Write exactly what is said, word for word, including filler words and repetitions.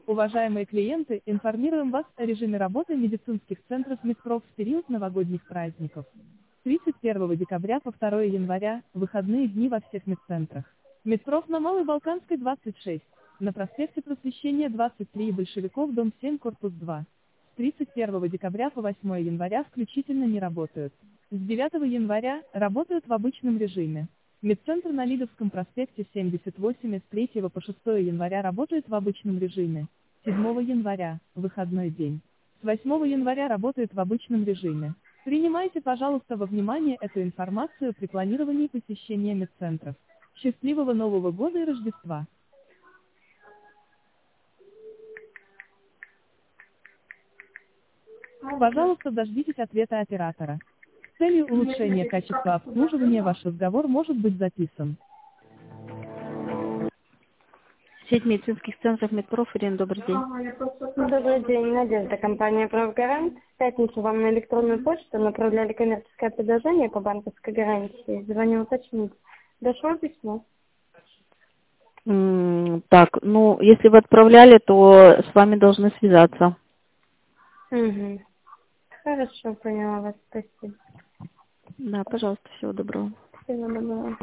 Уважаемые клиенты, информируем вас о режиме работы медицинских центров Медпроф в период новогодних праздников. С тридцать первого декабря по второе января, выходные дни во всех медцентрах. Медпроф на Малой Балканской двадцать шесть, на проспекте Просвещения двадцать три и Большевиков, дом семь, корпус два. С тридцать первого декабря по восьмое января включительно не работают. С девятого января работают в обычном режиме. Медцентр на Лидовском проспекте семьдесят восемь с третьего по шестое января работает в обычном режиме. седьмого января – выходной день. С восьмого января работает в обычном режиме. Принимайте, пожалуйста, во внимание эту информацию при планировании посещения медцентров. Счастливого Нового года и Рождества! Пожалуйста, дождитесь ответа оператора. С целью улучшения качества обслуживания ваш разговор может быть записан. Сеть медицинских центров Медпроф. Ирина, добрый день. Добрый день, Надежда, компания «Правгарант». В пятницу вам на электронную почту направляли коммерческое предложение по банковской гарантии. Звоню уточнить. Дошло письмо? М, Так, ну, если вы отправляли, то с вами должны связаться. Угу. Хорошо, поняла вас. Спасибо. Да, пожалуйста, всего доброго. Всего доброго.